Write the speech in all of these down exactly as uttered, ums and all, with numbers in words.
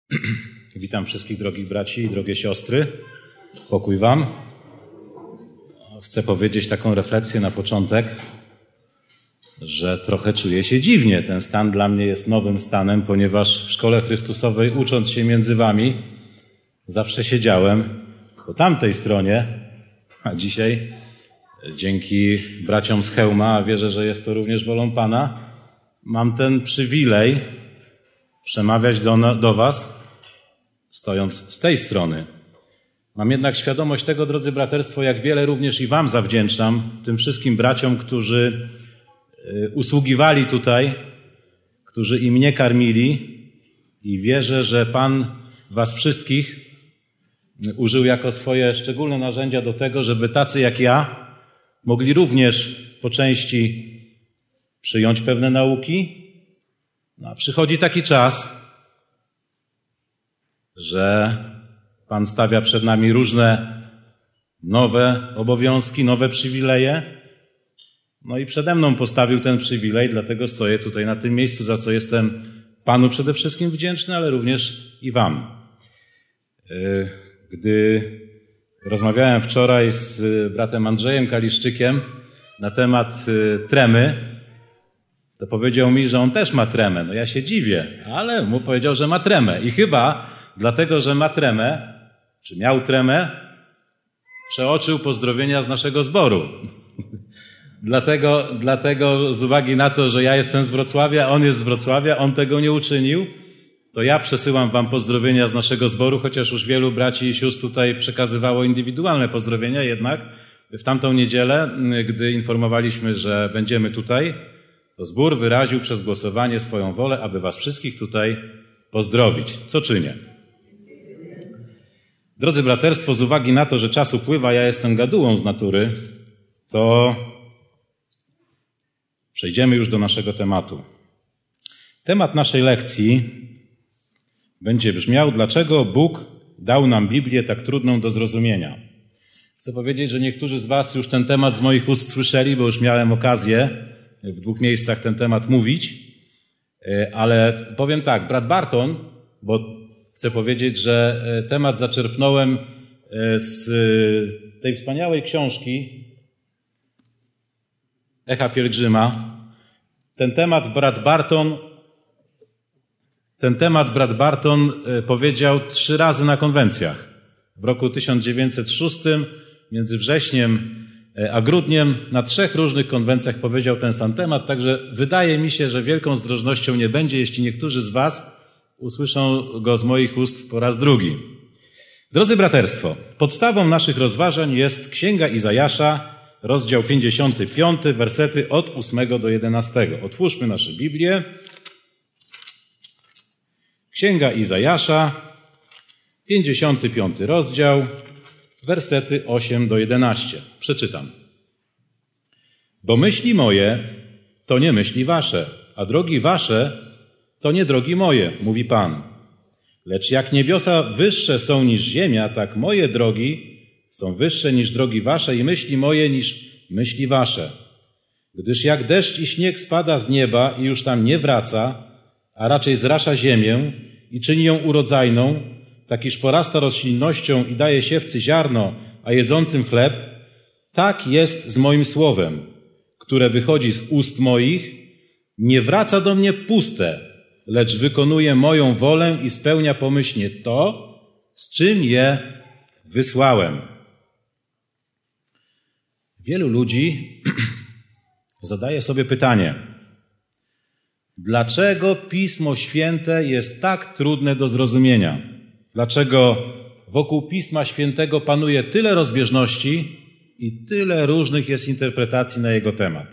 Witam wszystkich drogich braci i drogie siostry. Pokój wam. Chcę powiedzieć taką refleksję na początek, że trochę czuję się dziwnie. Ten stan dla mnie jest nowym stanem, ponieważ w Szkole Chrystusowej, ucząc się między wami, zawsze siedziałem po tamtej stronie, a dzisiaj dzięki braciom z Chełma, a wierzę, że jest to również wolą Pana, mam ten przywilej przemawiać do, do was, stojąc z tej strony. Mam jednak świadomość tego, drodzy braterstwo, jak wiele również i wam zawdzięczam, tym wszystkim braciom, którzy usługiwali tutaj, którzy i mnie karmili, i wierzę, że Pan was wszystkich użył jako swoje szczególne narzędzia do tego, żeby tacy jak ja mogli również po części przyjąć pewne nauki. No, a przychodzi taki czas, że Pan stawia przed nami różne nowe obowiązki, nowe przywileje. No i przede mną postawił ten przywilej, dlatego stoję tutaj na tym miejscu, za co jestem Panu przede wszystkim wdzięczny, ale również i wam. Gdy rozmawiałem wczoraj z bratem Andrzejem Kaliszczykiem na temat tremy, to powiedział mi, że on też ma tremę. No ja się dziwię, ale mu powiedział, że ma tremę. I chyba dlatego, że ma tremę, czy miał tremę, przeoczył pozdrowienia z naszego zboru. dlatego, dlatego z uwagi na to, że ja jestem z Wrocławia, on jest z Wrocławia, on tego nie uczynił, to ja przesyłam wam pozdrowienia z naszego zboru, chociaż już wielu braci i sióstr tutaj przekazywało indywidualne pozdrowienia, jednak w tamtą niedzielę, gdy informowaliśmy, że będziemy tutaj, to zbór wyraził przez głosowanie swoją wolę, aby was wszystkich tutaj pozdrowić. Co czynię? Drodzy braterstwo, z uwagi na to, że czas upływa, ja jestem gadułą z natury, to przejdziemy już do naszego tematu. Temat naszej lekcji będzie brzmiał, dlaczego Bóg dał nam Biblię tak trudną do zrozumienia. Chcę powiedzieć, że niektórzy z was już ten temat z moich ust słyszeli, bo już miałem okazję w dwóch miejscach ten temat mówić, ale powiem tak, brat Barton, bo chcę powiedzieć, że temat zaczerpnąłem z tej wspaniałej książki Echa Pielgrzyma. Ten temat brat Barton, ten temat brat Barton powiedział trzy razy na konwencjach. W roku tysiąc dziewięćset szóstym, między wrześniem a grudniem, na trzech różnych konwencjach powiedział ten sam temat, także wydaje mi się, że wielką zdrożnością nie będzie, jeśli niektórzy z was usłyszą go z moich ust po raz drugi. Drodzy braterstwo, podstawą naszych rozważań jest Księga Izajasza, rozdział pięćdziesiąty piąty, wersety od ósmego do jedenastego. Otwórzmy nasze Biblię. Księga Izajasza, pięćdziesiąty piąty rozdział, wersety osiem do jedenastu. Przeczytam. Bo myśli moje to nie myśli wasze, a drogi wasze to nie drogi moje, mówi Pan. Lecz jak niebiosa wyższe są niż ziemia, tak moje drogi są wyższe niż drogi wasze i myśli moje niż myśli wasze. Gdyż jak deszcz i śnieg spada z nieba i już tam nie wraca, a raczej zrasza ziemię i czyni ją urodzajną, tak iż porasta roślinnością i daje siewcy ziarno, a jedzącym chleb, tak jest z moim słowem, które wychodzi z ust moich, nie wraca do mnie puste, lecz wykonuje moją wolę i spełnia pomyślnie to, z czym je wysłałem. Wielu ludzi zadaje sobie pytanie, dlaczego Pismo Święte jest tak trudne do zrozumienia? Dlaczego wokół Pisma Świętego panuje tyle rozbieżności i tyle różnych jest interpretacji na jego temat?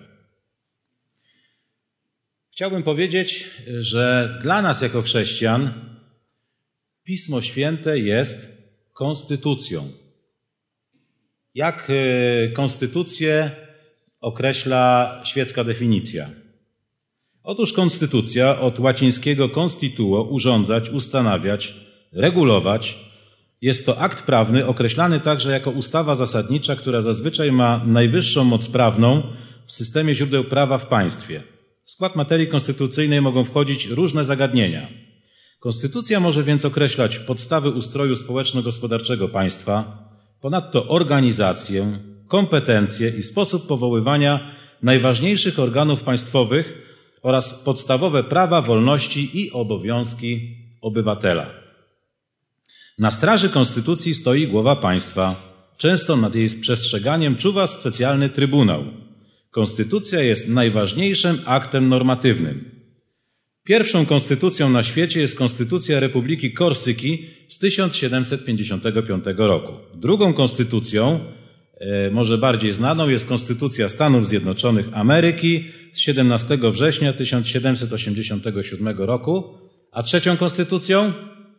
Chciałbym powiedzieć, że dla nas jako chrześcijan Pismo Święte jest konstytucją. Jak konstytucję określa świecka definicja? Otóż konstytucja od łacińskiego constituo, urządzać, ustanawiać, regulować. Jest to akt prawny określany także jako ustawa zasadnicza, która zazwyczaj ma najwyższą moc prawną w systemie źródeł prawa w państwie. W skład materii konstytucyjnej mogą wchodzić różne zagadnienia. Konstytucja może więc określać podstawy ustroju społeczno-gospodarczego państwa, ponadto organizację, kompetencje i sposób powoływania najważniejszych organów państwowych oraz podstawowe prawa, wolności i obowiązki obywatela. Na straży konstytucji stoi głowa państwa. Często nad jej przestrzeganiem czuwa specjalny trybunał. Konstytucja jest najważniejszym aktem normatywnym. Pierwszą konstytucją na świecie jest Konstytucja Republiki Korsyki z tysiąc siedemset pięćdziesiątego piątego roku. Drugą konstytucją, e, może bardziej znaną, jest Konstytucja Stanów Zjednoczonych Ameryki z siedemnastego września tysiąc siedemset osiemdziesiątego siódmego roku. A trzecią konstytucją?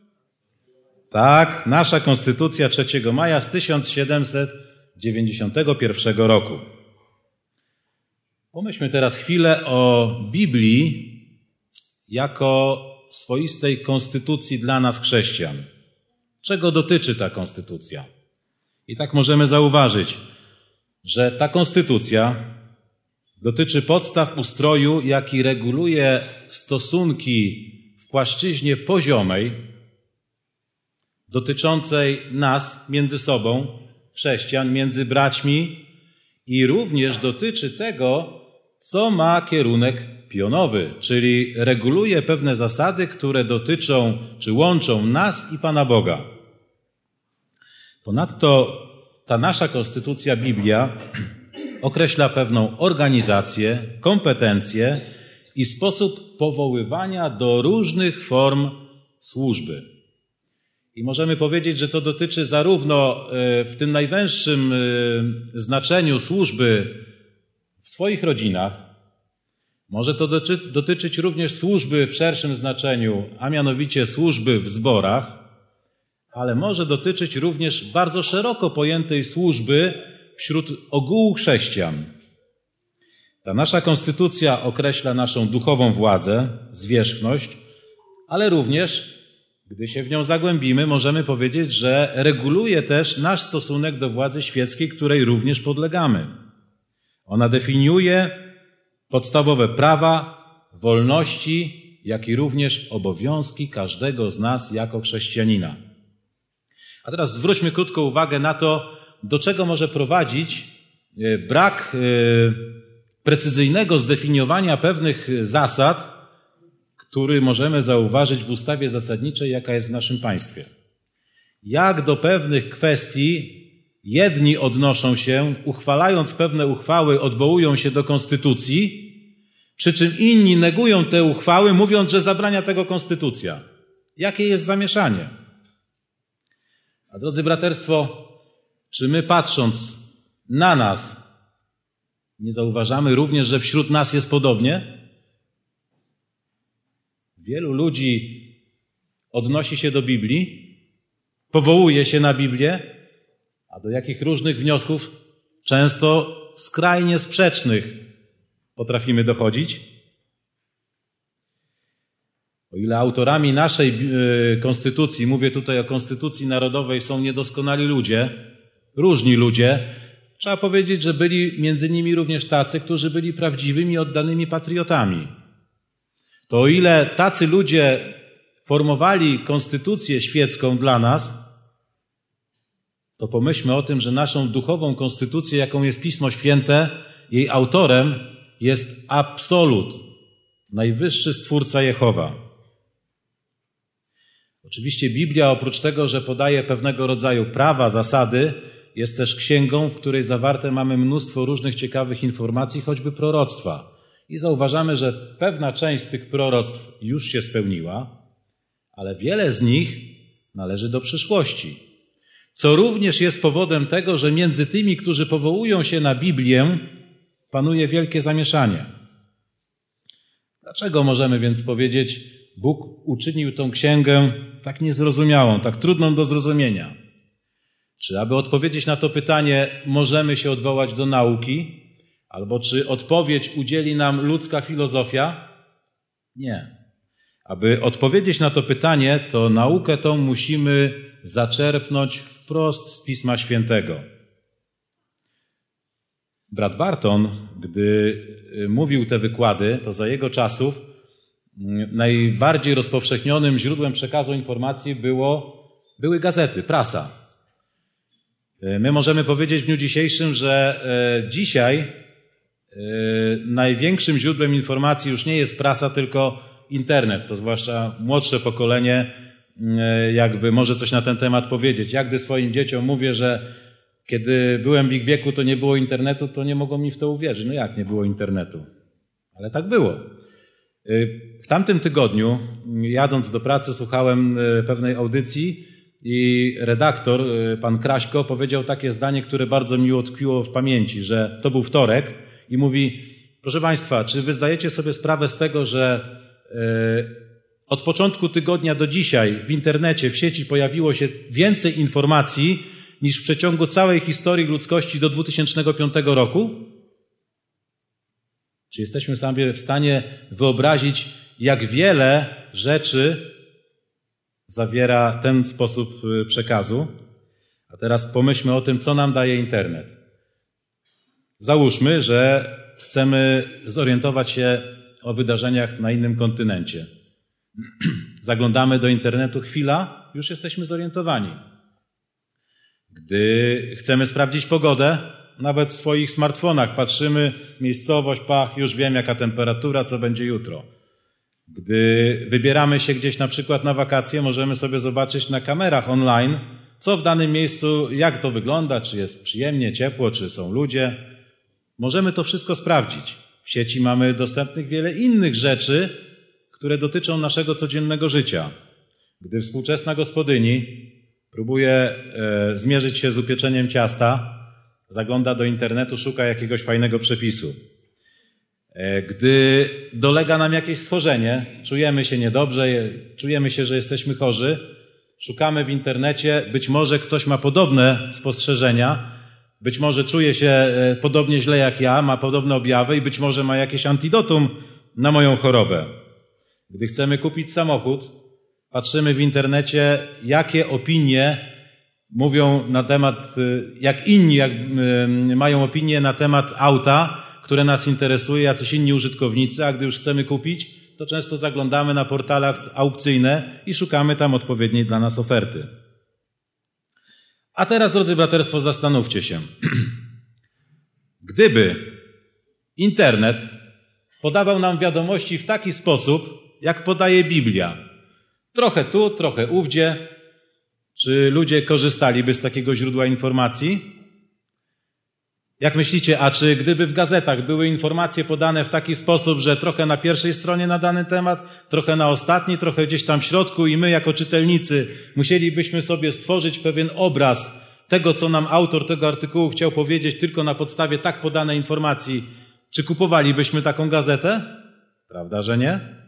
Tak, nasza konstytucja trzeciego maja z tysiąc siedemset dziewięćdziesiątego pierwszego roku. Pomyślmy teraz chwilę o Biblii jako swoistej konstytucji dla nas chrześcijan. Czego dotyczy ta konstytucja? I tak możemy zauważyć, że ta konstytucja dotyczy podstaw ustroju, jaki reguluje stosunki w płaszczyźnie poziomej, dotyczącej nas między sobą, chrześcijan, między braćmi, i również dotyczy tego, co ma kierunek pionowy, czyli reguluje pewne zasady, które dotyczą czy łączą nas i Pana Boga. Ponadto ta nasza konstytucja, Biblia, określa pewną organizację, kompetencje i sposób powoływania do różnych form służby. I możemy powiedzieć, że to dotyczy zarówno w tym najwęższym znaczeniu służby w swoich rodzinach, może to dotyczyć również służby w szerszym znaczeniu, a mianowicie służby w zborach, ale może dotyczyć również bardzo szeroko pojętej służby wśród ogółu chrześcijan. Ta nasza konstytucja określa naszą duchową władzę, zwierzchność, ale również, gdy się w nią zagłębimy, możemy powiedzieć, że reguluje też nasz stosunek do władzy świeckiej, której również podlegamy. Ona definiuje podstawowe prawa, wolności, jak i również obowiązki każdego z nas jako chrześcijanina. A teraz zwróćmy krótko uwagę na to, do czego może prowadzić brak precyzyjnego zdefiniowania pewnych zasad, który możemy zauważyć w ustawie zasadniczej, jaka jest w naszym państwie. Jak do pewnych kwestii jedni odnoszą się, uchwalając pewne uchwały, odwołują się do konstytucji, przy czym inni negują te uchwały, mówiąc, że zabrania tego konstytucja. Jakie jest zamieszanie? A drodzy braterstwo, czy my patrząc na nas, nie zauważamy również, że wśród nas jest podobnie? Wielu ludzi odnosi się do Biblii, powołuje się na Biblię, a do jakich różnych wniosków, często skrajnie sprzecznych, potrafimy dochodzić? O ile autorami naszej konstytucji, mówię tutaj o konstytucji narodowej, są niedoskonali ludzie, różni ludzie, trzeba powiedzieć, że byli między nimi również tacy, którzy byli prawdziwymi, oddanymi patriotami. To o ile tacy ludzie formowali konstytucję świecką dla nas, to pomyślmy o tym, że naszą duchową konstytucję, jaką jest Pismo Święte, jej autorem jest absolut, najwyższy Stwórca Jehowa. Oczywiście Biblia, oprócz tego, że podaje pewnego rodzaju prawa, zasady, jest też księgą, w której zawarte mamy mnóstwo różnych ciekawych informacji, choćby proroctwa. I zauważamy, że pewna część z tych proroctw już się spełniła, ale wiele z nich należy do przyszłości. Co również jest powodem tego, że między tymi, którzy powołują się na Biblię, panuje wielkie zamieszanie. Dlaczego możemy więc powiedzieć, Bóg uczynił tą księgę tak niezrozumiałą, tak trudną do zrozumienia? Czy aby odpowiedzieć na to pytanie, możemy się odwołać do nauki? Albo czy odpowiedź udzieli nam ludzka filozofia? Nie. Aby odpowiedzieć na to pytanie, to naukę tą musimy zaczerpnąć wprost z Pisma Świętego. Brat Barton, gdy mówił te wykłady, to za jego czasów najbardziej rozpowszechnionym źródłem przekazu informacji było, były gazety, prasa. My możemy powiedzieć w dniu dzisiejszym, że dzisiaj największym źródłem informacji już nie jest prasa, tylko internet. To zwłaszcza młodsze pokolenie jakby może coś na ten temat powiedzieć. Ja gdy swoim dzieciom mówię, że kiedy byłem w ich wieku, to nie było internetu, to nie mogą mi w to uwierzyć. No jak nie było internetu? Ale tak było. W tamtym tygodniu, jadąc do pracy, słuchałem pewnej audycji i redaktor, pan Kraśko, powiedział takie zdanie, które bardzo mi utkwiło w pamięci, że to był wtorek i mówi: proszę Państwa, czy wy zdajecie sobie sprawę z tego, że od początku tygodnia do dzisiaj w internecie, w sieci pojawiło się więcej informacji niż w przeciągu całej historii ludzkości do dwutysięcznego piątego roku? Czy jesteśmy sobie w stanie wyobrazić, jak wiele rzeczy zawiera ten sposób przekazu? A teraz pomyślmy o tym, co nam daje internet. Załóżmy, że chcemy zorientować się o wydarzeniach na innym kontynencie. Zaglądamy do internetu, chwila, już jesteśmy zorientowani. Gdy chcemy sprawdzić pogodę, nawet w swoich smartfonach patrzymy, miejscowość, pach, już wiem jaka temperatura, co będzie jutro. Gdy wybieramy się gdzieś na przykład na wakacje, możemy sobie zobaczyć na kamerach online, co w danym miejscu, jak to wygląda, czy jest przyjemnie, ciepło, czy są ludzie. Możemy to wszystko sprawdzić. W sieci mamy dostępnych wiele innych rzeczy, które dotyczą naszego codziennego życia. Gdy współczesna gospodyni próbuje e, zmierzyć się z upieczeniem ciasta, zagląda do internetu, szuka jakiegoś fajnego przepisu. E, gdy dolega nam jakieś schorzenie, czujemy się niedobrze, czujemy się, że jesteśmy chorzy, szukamy w internecie, być może ktoś ma podobne spostrzeżenia, być może czuje się e, podobnie źle jak ja, ma podobne objawy i być może ma jakieś antidotum na moją chorobę. Gdy chcemy kupić samochód, patrzymy w internecie, jakie opinie mówią na temat, jak inni jak, mają opinie na temat auta, które nas interesuje, jacyś inni użytkownicy, a gdy już chcemy kupić, to często zaglądamy na portale aukcyjne i szukamy tam odpowiedniej dla nas oferty. A teraz, drodzy braterstwo, zastanówcie się. Gdyby internet podawał nam wiadomości w taki sposób, jak podaje Biblia, trochę tu, trochę ówdzie, czy ludzie korzystaliby z takiego źródła informacji? Jak myślicie, a czy gdyby w gazetach były informacje podane w taki sposób, że trochę na pierwszej stronie na dany temat, trochę na ostatniej, trochę gdzieś tam w środku i my jako czytelnicy musielibyśmy sobie stworzyć pewien obraz tego, co nam autor tego artykułu chciał powiedzieć tylko na podstawie tak podanej informacji, czy kupowalibyśmy taką gazetę? Prawda, że nie?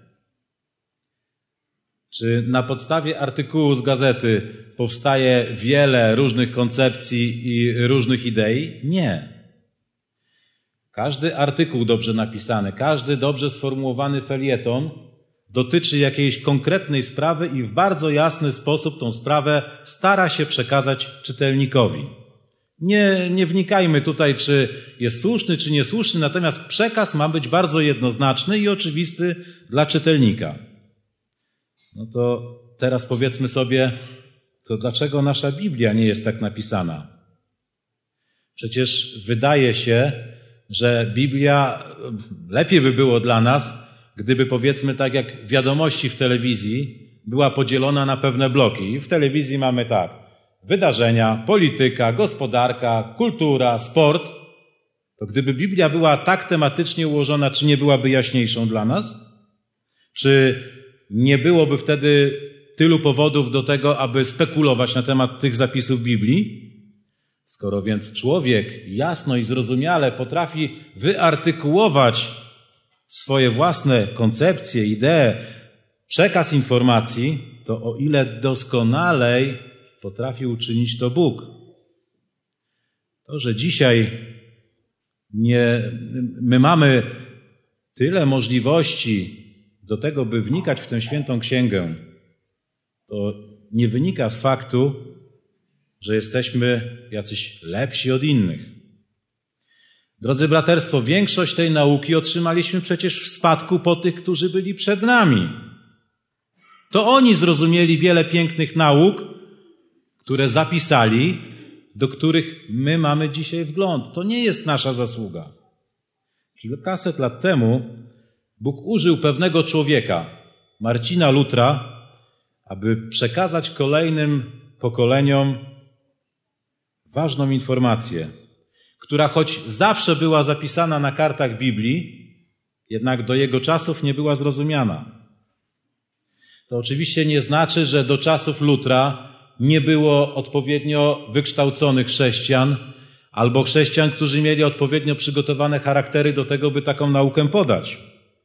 Czy na podstawie artykułu z gazety powstaje wiele różnych koncepcji i różnych idei? Nie. Każdy artykuł dobrze napisany, każdy dobrze sformułowany felieton dotyczy jakiejś konkretnej sprawy i w bardzo jasny sposób tą sprawę stara się przekazać czytelnikowi. Nie, nie wnikajmy tutaj, czy jest słuszny, czy niesłuszny, natomiast przekaz ma być bardzo jednoznaczny i oczywisty dla czytelnika. No to teraz powiedzmy sobie, to dlaczego nasza Biblia nie jest tak napisana? Przecież wydaje się, że Biblia, lepiej by było dla nas, gdyby powiedzmy tak jak wiadomości w telewizji, była podzielona na pewne bloki. I w telewizji mamy tak, wydarzenia, polityka, gospodarka, kultura, sport. To gdyby Biblia była tak tematycznie ułożona, czy nie byłaby jaśniejszą dla nas? Czy nie byłoby wtedy tylu powodów do tego, aby spekulować na temat tych zapisów Biblii? Skoro więc człowiek jasno i zrozumiale potrafi wyartykułować swoje własne koncepcje, idee, przekaz informacji, to o ile doskonalej potrafi uczynić to Bóg. To, że dzisiaj nie, my mamy tyle możliwości do tego, by wnikać w tę świętą księgę, to nie wynika z faktu, że jesteśmy jacyś lepsi od innych. Drodzy braterstwo, większość tej nauki otrzymaliśmy przecież w spadku po tych, którzy byli przed nami. To oni zrozumieli wiele pięknych nauk, które zapisali, do których my mamy dzisiaj wgląd. To nie jest nasza zasługa. Kilkaset lat temu Bóg użył pewnego człowieka, Marcina Lutra, aby przekazać kolejnym pokoleniom ważną informację, która choć zawsze była zapisana na kartach Biblii, jednak do jego czasów nie była zrozumiana. To oczywiście nie znaczy, że do czasów Lutra nie było odpowiednio wykształconych chrześcijan albo chrześcijan, którzy mieli odpowiednio przygotowane charaktery do tego, by taką naukę podać.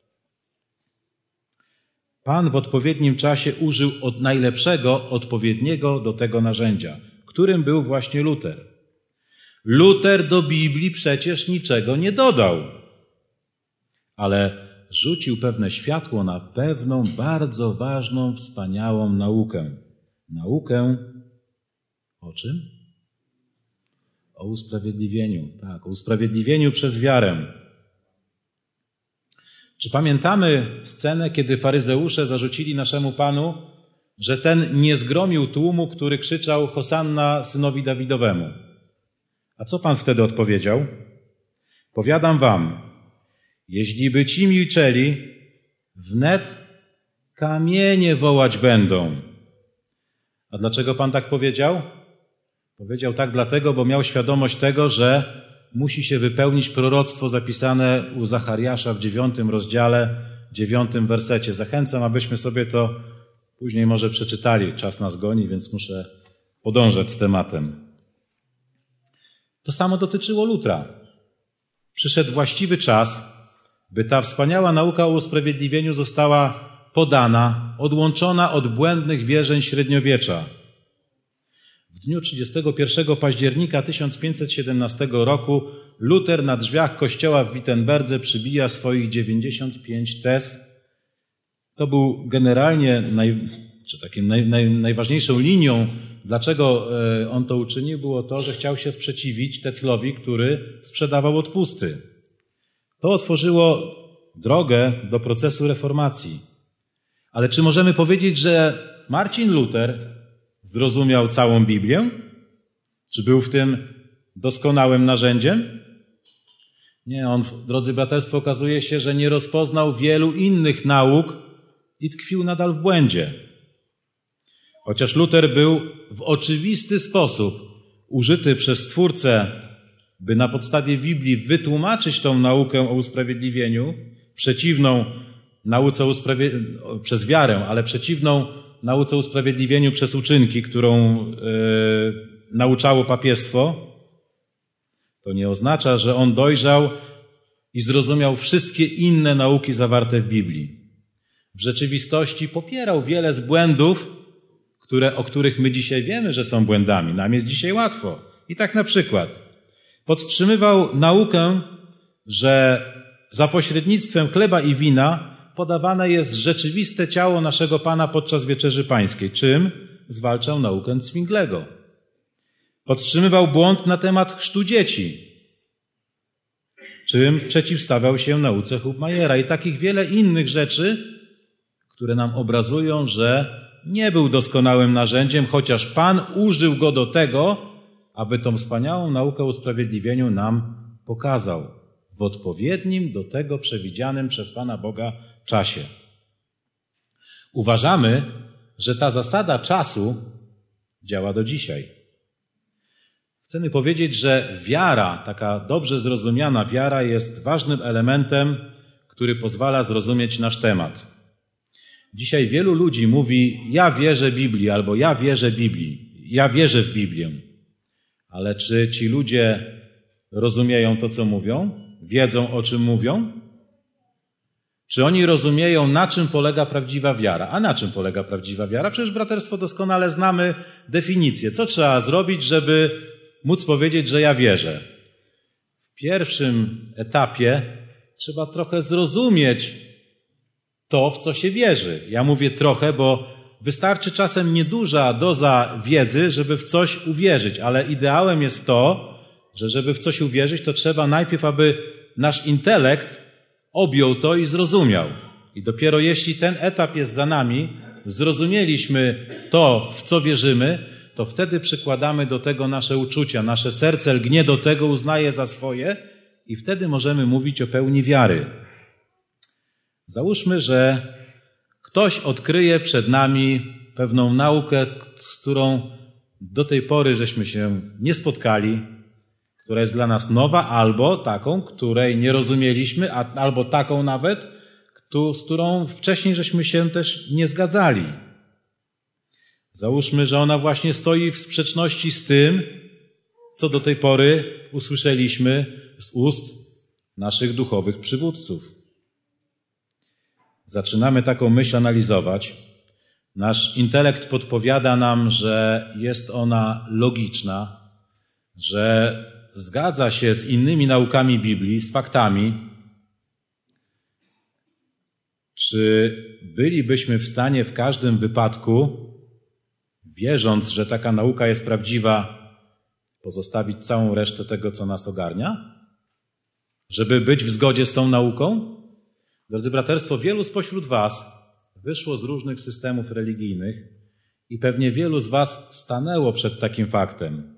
Pan w odpowiednim czasie użył od najlepszego, odpowiedniego do tego narzędzia, którym był właśnie Luter. Luter do Biblii przecież niczego nie dodał, ale rzucił pewne światło na pewną bardzo ważną, wspaniałą naukę. Naukę o czym? O usprawiedliwieniu. Tak, o usprawiedliwieniu przez wiarę. Czy pamiętamy scenę, kiedy faryzeusze zarzucili naszemu Panu, że ten nie zgromił tłumu, który krzyczał Hosanna synowi Dawidowemu? A co Pan wtedy odpowiedział? Powiadam wam, jeśli by ci milczeli, wnet kamienie wołać będą. A dlaczego Pan tak powiedział? Powiedział tak dlatego, bo miał świadomość tego, że musi się wypełnić proroctwo zapisane u Zachariasza w dziewiątym rozdziale, dziewiątym wersecie. Zachęcam, abyśmy sobie to później może przeczytali. Czas nas goni, więc muszę podążać z tematem. To samo dotyczyło Lutra. Przyszedł właściwy czas, by ta wspaniała nauka o usprawiedliwieniu została podana, odłączona od błędnych wierzeń średniowiecza. W dniu trzydziestego pierwszego października tysiąc pięćset siedemnastego roku Luter na drzwiach kościoła w Wittenberdze przybija swoich dziewięćdziesiąt pięć tez. To był generalnie naj, czy takie naj, naj, najważniejszą linią, dlaczego on to uczynił, było to, że chciał się sprzeciwić Teclowi, który sprzedawał odpusty. To otworzyło drogę do procesu reformacji. Ale czy możemy powiedzieć, że Marcin Luter zrozumiał całą Biblię? Czy był w tym doskonałym narzędziem? Nie, on, drodzy braterstwo, okazuje się, że nie rozpoznał wielu innych nauk i tkwił nadal w błędzie. Chociaż Luter był w oczywisty sposób użyty przez Stwórcę, by na podstawie Biblii wytłumaczyć tą naukę o usprawiedliwieniu, przeciwną nauce usprawiedliwieniu przez wiarę, ale przeciwną nauce o usprawiedliwieniu przez uczynki, którą yy, nauczało papiestwo, to nie oznacza, że on dojrzał i zrozumiał wszystkie inne nauki zawarte w Biblii. W rzeczywistości popierał wiele z błędów, które, o których my dzisiaj wiemy, że są błędami. Nam jest dzisiaj łatwo. I tak na przykład podtrzymywał naukę, że za pośrednictwem chleba i wina podawane jest rzeczywiste ciało naszego Pana podczas Wieczerzy Pańskiej, czym zwalczał naukę Zwinglego. Podtrzymywał błąd na temat chrztu dzieci, czym przeciwstawiał się nauce Hubmajera i takich wiele innych rzeczy, które nam obrazują, że nie był doskonałym narzędziem, chociaż Pan użył go do tego, aby tą wspaniałą naukę o usprawiedliwieniu nam pokazał w odpowiednim do tego przewidzianym przez Pana Boga czasie. Uważamy, że ta zasada czasu działa do dzisiaj. Chcemy powiedzieć, że wiara, taka dobrze zrozumiana wiara, jest ważnym elementem, który pozwala zrozumieć nasz temat. Dzisiaj wielu ludzi mówi, ja wierzę Biblii, albo ja wierzę Biblii, ja wierzę w Biblię. Ale czy ci ludzie rozumieją to, co mówią? Wiedzą, o czym mówią? Czy oni rozumieją, na czym polega prawdziwa wiara? A na czym polega prawdziwa wiara? Przecież, braterstwo, doskonale znamy definicję. Co trzeba zrobić, żeby móc powiedzieć, że ja wierzę? W pierwszym etapie trzeba trochę zrozumieć to, w co się wierzy. Ja mówię trochę, bo wystarczy czasem nieduża doza wiedzy, żeby w coś uwierzyć, ale ideałem jest to, że żeby w coś uwierzyć, to trzeba najpierw, aby nasz intelekt objął to i zrozumiał. I dopiero jeśli ten etap jest za nami, zrozumieliśmy to, w co wierzymy, to wtedy przykładamy do tego nasze uczucia, nasze serce lgnie do tego, uznaje za swoje i wtedy możemy mówić o pełni wiary. Załóżmy, że ktoś odkryje przed nami pewną naukę, z którą do tej pory żeśmy się nie spotkali, która jest dla nas nowa, albo taką, której nie rozumieliśmy, albo taką nawet, z którą wcześniej żeśmy się też nie zgadzali. Załóżmy, że ona właśnie stoi w sprzeczności z tym, co do tej pory usłyszeliśmy z ust naszych duchowych przywódców. Zaczynamy taką myśl analizować. Nasz intelekt podpowiada nam, że jest ona logiczna, że zgadza się z innymi naukami Biblii, z faktami. Czy bylibyśmy w stanie w każdym wypadku, wierząc, że taka nauka jest prawdziwa, pozostawić całą resztę tego, co nas ogarnia? Żeby być w zgodzie z tą nauką? Drodzy braterstwo, wielu spośród was wyszło z różnych systemów religijnych i pewnie wielu z was stanęło przed takim faktem.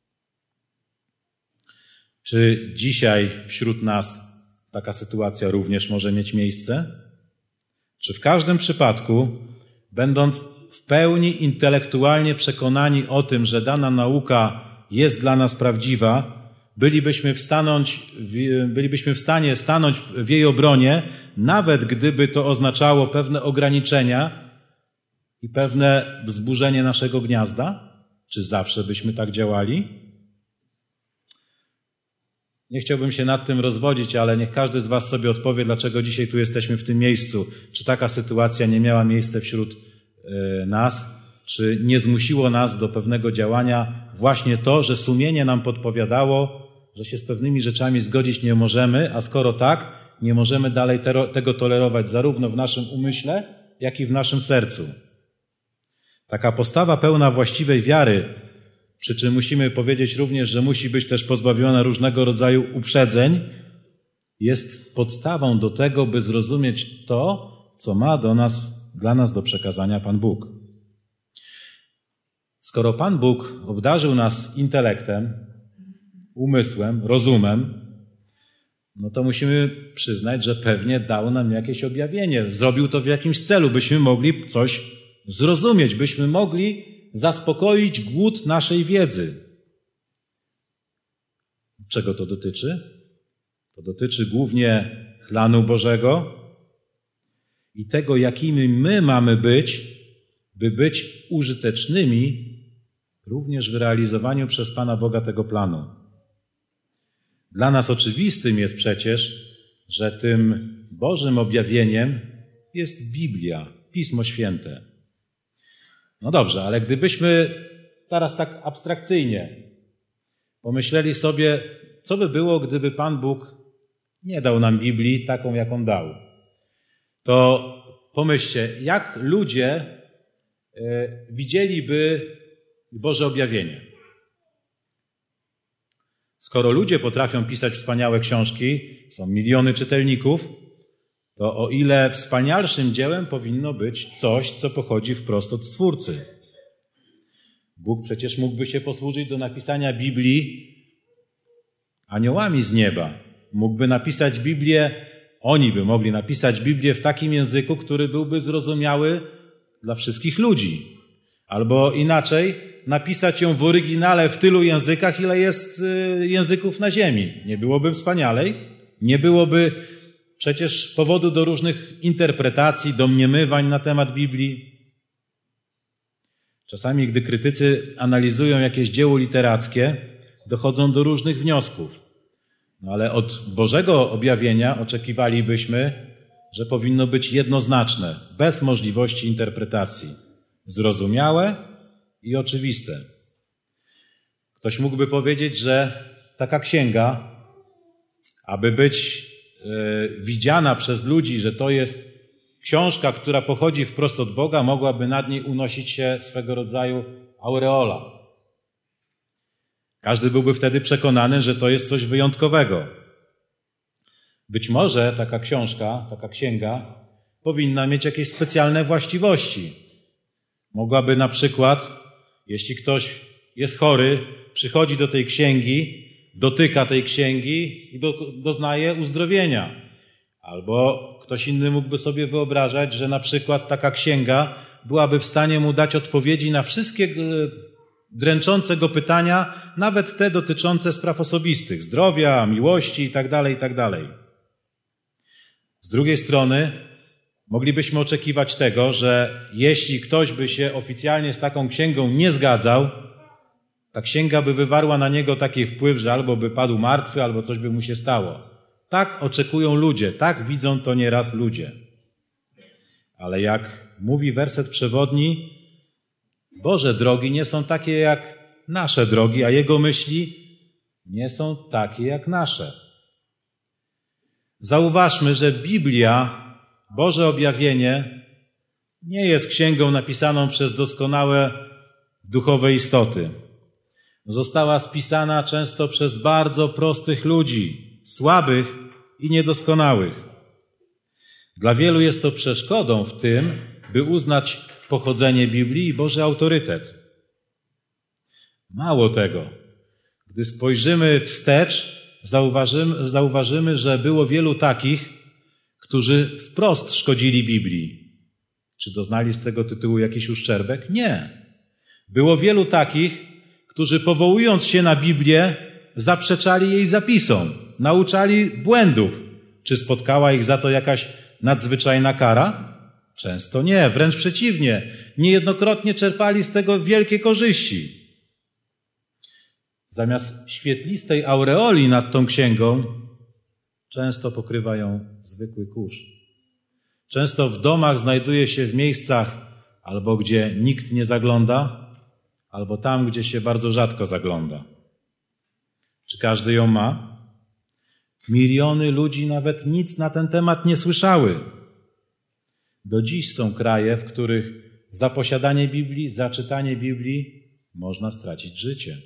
Czy dzisiaj wśród nas taka sytuacja również może mieć miejsce? Czy w każdym przypadku, będąc w pełni intelektualnie przekonani o tym, że dana nauka jest dla nas prawdziwa, bylibyśmy w, stanąć, bylibyśmy w stanie stanąć w jej obronie, nawet gdyby to oznaczało pewne ograniczenia i pewne wzburzenie naszego gniazda? Czy zawsze byśmy tak działali? Nie chciałbym się nad tym rozwodzić, ale niech każdy z was sobie odpowie, dlaczego dzisiaj tu jesteśmy w tym miejscu. Czy taka sytuacja nie miała miejsca wśród nas? Czy nie zmusiło nas do pewnego działania właśnie to, że sumienie nam podpowiadało, że się z pewnymi rzeczami zgodzić nie możemy, a skoro tak, nie możemy dalej tego tolerować zarówno w naszym umyśle, jak i w naszym sercu. Taka postawa pełna właściwej wiary, przy czym musimy powiedzieć również, że musi być też pozbawiona różnego rodzaju uprzedzeń, jest podstawą do tego, by zrozumieć to, co ma do nas, dla nas do przekazania Pan Bóg. Skoro Pan Bóg obdarzył nas intelektem, umysłem, rozumem, no to musimy przyznać, że pewnie dał nam jakieś objawienie. Zrobił to w jakimś celu, byśmy mogli coś zrozumieć, byśmy mogli zaspokoić głód naszej wiedzy. Czego to dotyczy? To dotyczy głównie planu Bożego i tego, jakimi my mamy być, by być użytecznymi również w realizowaniu przez Pana Boga tego planu. Dla nas oczywistym jest przecież, że tym Bożym objawieniem jest Biblia, Pismo Święte. No dobrze, ale gdybyśmy teraz tak abstrakcyjnie pomyśleli sobie, co by było, gdyby Pan Bóg nie dał nam Biblii taką, jaką dał, to pomyślcie, jak ludzie widzieliby Boże objawienie. Skoro ludzie potrafią pisać wspaniałe książki, są miliony czytelników, to o ile wspanialszym dziełem powinno być coś, co pochodzi wprost od Stwórcy. Bóg przecież mógłby się posłużyć do napisania Biblii aniołami z nieba. Mógłby napisać Biblię, oni by mogli napisać Biblię w takim języku, który byłby zrozumiały dla wszystkich ludzi. Albo inaczej, napisać ją w oryginale w tylu językach, ile jest języków na ziemi. Nie byłoby wspanialej? Nie byłoby przecież powodu do różnych interpretacji, domniemywań na temat Biblii? Czasami, gdy krytycy analizują jakieś dzieło literackie, dochodzą do różnych wniosków. No ale od Bożego objawienia oczekiwalibyśmy, że powinno być jednoznaczne, bez możliwości interpretacji. Zrozumiałe i oczywiste. Ktoś mógłby powiedzieć, że taka księga, aby być y, widziana przez ludzi, że to jest książka, która pochodzi wprost od Boga, mogłaby nad niej unosić się swego rodzaju aureola. Każdy byłby wtedy przekonany, że to jest coś wyjątkowego. Być może taka książka, taka księga powinna mieć jakieś specjalne właściwości. Mogłaby na przykład, jeśli ktoś jest chory, przychodzi do tej księgi, dotyka tej księgi i do, doznaje uzdrowienia. Albo ktoś inny mógłby sobie wyobrażać, że na przykład taka księga byłaby w stanie mu dać odpowiedzi na wszystkie dręczące go pytania, nawet te dotyczące spraw osobistych, zdrowia, miłości itd., itd. Z drugiej strony moglibyśmy oczekiwać tego, że jeśli ktoś by się oficjalnie z taką księgą nie zgadzał, ta księga by wywarła na niego taki wpływ, że albo by padł martwy, albo coś by mu się stało. Tak oczekują ludzie, tak widzą to nieraz ludzie. Ale jak mówi werset przewodni, Boże drogi nie są takie jak nasze drogi, a Jego myśli nie są takie jak nasze. Zauważmy, że Biblia, Boże objawienie, nie jest księgą napisaną przez doskonałe duchowe istoty. Została spisana często przez bardzo prostych ludzi, słabych i niedoskonałych. Dla wielu jest to przeszkodą w tym, by uznać pochodzenie Biblii i Boży autorytet. Mało tego, gdy spojrzymy wstecz, zauważymy, zauważymy, że było wielu takich, którzy wprost szkodzili Biblii. Czy doznali z tego tytułu jakiś uszczerbek? Nie. Było wielu takich, którzy powołując się na Biblię, zaprzeczali jej zapisom, nauczali błędów. Czy spotkała ich za to jakaś nadzwyczajna kara? Często nie, wręcz przeciwnie. Niejednokrotnie czerpali z tego wielkie korzyści. Zamiast świetlistej aureoli nad tą księgą, często pokrywa ją zwykły kurz. Często w domach znajduje się w miejscach albo gdzie nikt nie zagląda, albo tam, gdzie się bardzo rzadko zagląda. Czy każdy ją ma? Miliony ludzi nawet nic na ten temat nie słyszały. Do dziś są kraje, w których za posiadanie Biblii, za czytanie Biblii można stracić życie.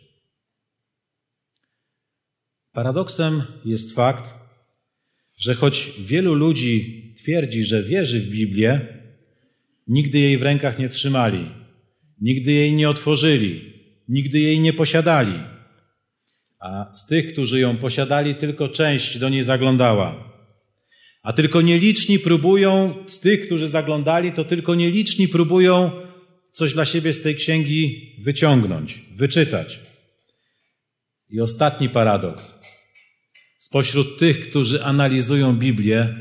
Paradoksem jest fakt, że choć wielu ludzi twierdzi, że wierzy w Biblię, nigdy jej w rękach nie trzymali, nigdy jej nie otworzyli, nigdy jej nie posiadali. A z tych, którzy ją posiadali, tylko część do niej zaglądała. A tylko nieliczni próbują, z tych, którzy zaglądali, to tylko nieliczni próbują coś dla siebie z tej księgi wyciągnąć, wyczytać. I ostatni paradoks. Spośród tych, którzy analizują Biblię,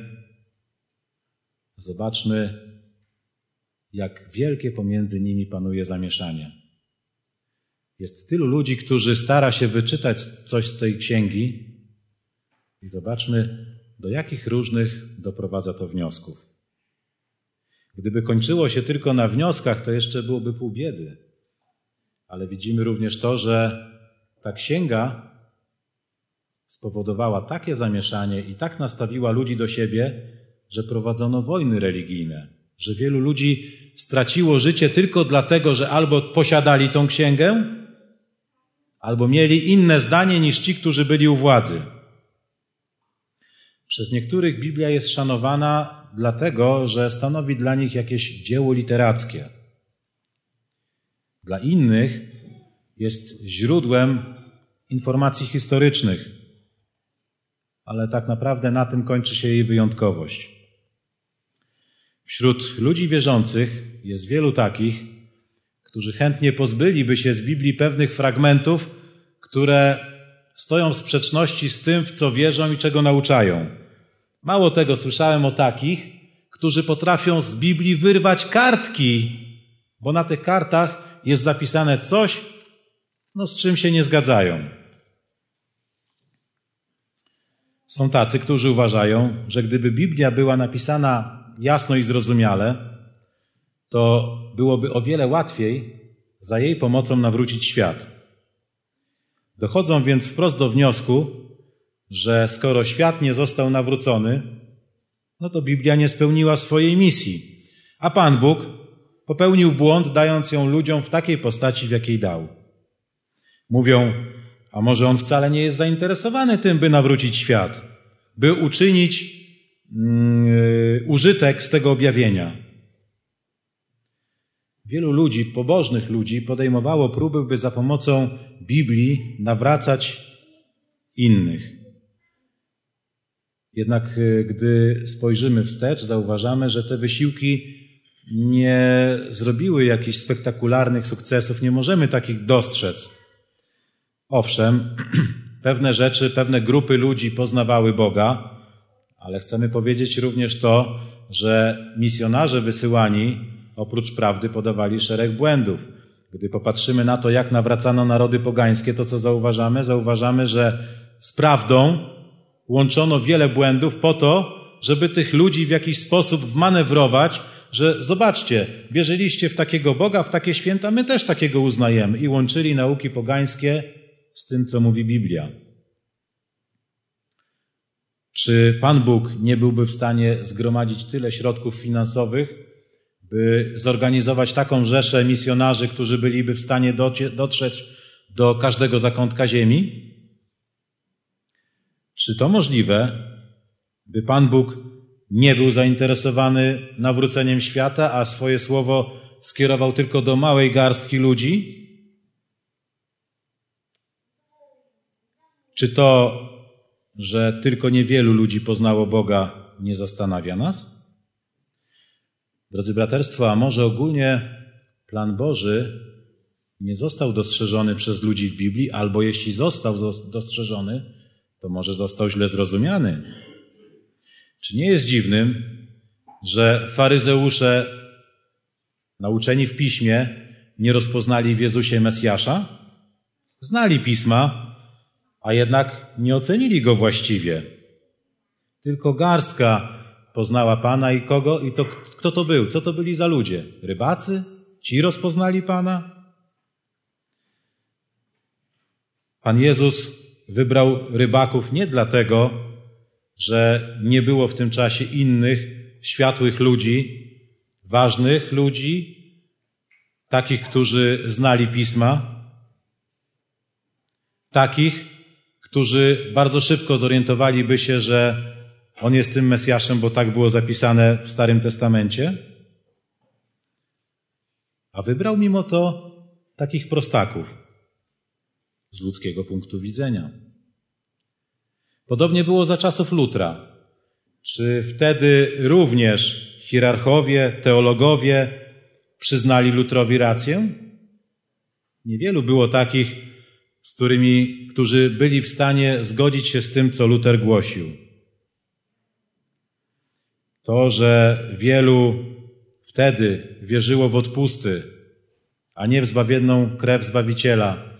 zobaczmy, jak wielkie pomiędzy nimi panuje zamieszanie. Jest tylu ludzi, którzy stara się wyczytać coś z tej księgi i zobaczmy, do jakich różnych doprowadza to wniosków. Gdyby kończyło się tylko na wnioskach, to jeszcze byłoby pół biedy. Ale widzimy również to, że ta księga spowodowała takie zamieszanie i tak nastawiła ludzi do siebie, że prowadzono wojny religijne, że wielu ludzi straciło życie tylko dlatego, że albo posiadali tą księgę, albo mieli inne zdanie niż ci, którzy byli u władzy. Przez niektórych Biblia jest szanowana dlatego, że stanowi dla nich jakieś dzieło literackie. Dla innych jest źródłem informacji historycznych, ale tak naprawdę na tym kończy się jej wyjątkowość. Wśród ludzi wierzących jest wielu takich, którzy chętnie pozbyliby się z Biblii pewnych fragmentów, które stoją w sprzeczności z tym, w co wierzą i czego nauczają. Mało tego, słyszałem o takich, którzy potrafią z Biblii wyrwać kartki, bo na tych kartach jest zapisane coś, no, z czym się nie zgadzają. Są tacy, którzy uważają, że gdyby Biblia była napisana jasno i zrozumiale, to byłoby o wiele łatwiej za jej pomocą nawrócić świat. Dochodzą więc wprost do wniosku, że skoro świat nie został nawrócony, no to Biblia nie spełniła swojej misji, a Pan Bóg popełnił błąd, dając ją ludziom w takiej postaci, w jakiej dał. Mówią, a może on wcale nie jest zainteresowany tym, by nawrócić świat, by uczynić yy, użytek z tego objawienia. Wielu ludzi, pobożnych ludzi, podejmowało próby, by za pomocą Biblii nawracać innych. Jednak gdy spojrzymy wstecz, zauważamy, że te wysiłki nie zrobiły jakichś spektakularnych sukcesów. Nie możemy takich dostrzec. Owszem, pewne rzeczy, pewne grupy ludzi poznawały Boga, ale chcemy powiedzieć również to, że misjonarze wysyłani oprócz prawdy podawali szereg błędów. Gdy popatrzymy na to, jak nawracano narody pogańskie, to co zauważamy? Zauważamy, że z prawdą łączono wiele błędów po to, żeby tych ludzi w jakiś sposób wmanewrować, że zobaczcie, wierzyliście w takiego Boga, w takie święta, my też takiego uznajemy. I łączyli nauki pogańskie z tym, co mówi Biblia. Czy Pan Bóg nie byłby w stanie zgromadzić tyle środków finansowych, by zorganizować taką rzeszę misjonarzy, którzy byliby w stanie dotrzeć do każdego zakątka ziemi? Czy to możliwe, by Pan Bóg nie był zainteresowany nawróceniem świata, a swoje słowo skierował tylko do małej garstki ludzi? Czy to, że tylko niewielu ludzi poznało Boga, nie zastanawia nas? Drodzy braterstwo, a może ogólnie plan Boży nie został dostrzeżony przez ludzi w Biblii, albo jeśli został dostrzeżony, to może został źle zrozumiany. Czy nie jest dziwnym, że faryzeusze nauczeni w Piśmie nie rozpoznali w Jezusie Mesjasza? Znali Pisma, a jednak nie ocenili Go właściwie. Tylko garstka poznała Pana i kogo? I to kto to był? Co to byli za ludzie? Rybacy? Ci rozpoznali Pana? Pan Jezus wybrał rybaków nie dlatego, że nie było w tym czasie innych światłych ludzi, ważnych ludzi, takich, którzy znali Pisma, takich, którzy bardzo szybko zorientowaliby się, że On jest tym Mesjaszem, bo tak było zapisane w Starym Testamencie. A wybrał mimo to takich prostaków z ludzkiego punktu widzenia. Podobnie było za czasów Lutra. Czy wtedy również hierarchowie, teologowie przyznali Lutrowi rację? Niewielu było takich, z którymi, którzy byli w stanie zgodzić się z tym, co Luter głosił. To, że wielu wtedy wierzyło w odpusty, a nie w zbawienną krew Zbawiciela,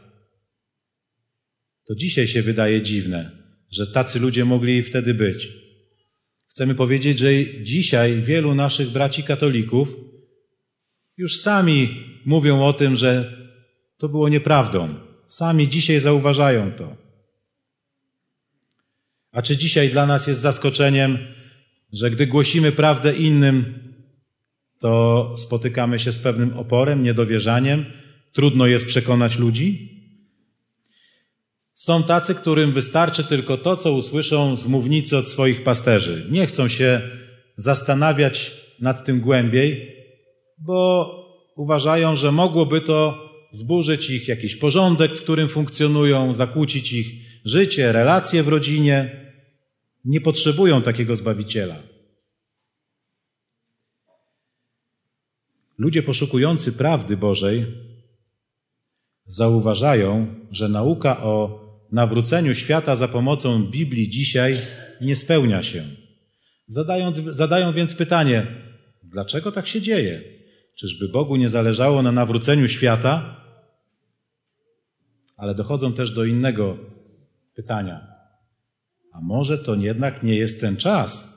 to dzisiaj się wydaje dziwne, że tacy ludzie mogli wtedy być. Chcemy powiedzieć, że dzisiaj wielu naszych braci katolików już sami mówią o tym, że to było nieprawdą. Sami dzisiaj zauważają to. A czy dzisiaj dla nas jest zaskoczeniem, że gdy głosimy prawdę innym, to spotykamy się z pewnym oporem, niedowierzaniem? Trudno jest przekonać ludzi? Są tacy, którym wystarczy tylko to, co usłyszą z mównicy od swoich pasterzy. Nie chcą się zastanawiać nad tym głębiej, bo uważają, że mogłoby to zburzyć ich jakiś porządek, w którym funkcjonują, zakłócić ich życie, relacje w rodzinie. Nie potrzebują takiego Zbawiciela. Ludzie poszukujący prawdy Bożej zauważają, że nauka o nawróceniu świata za pomocą Biblii dzisiaj nie spełnia się. Zadając, zadają więc pytanie, dlaczego tak się dzieje? Czyżby Bogu nie zależało na nawróceniu świata? Ale dochodzą też do innego pytania. A może to jednak nie jest ten czas?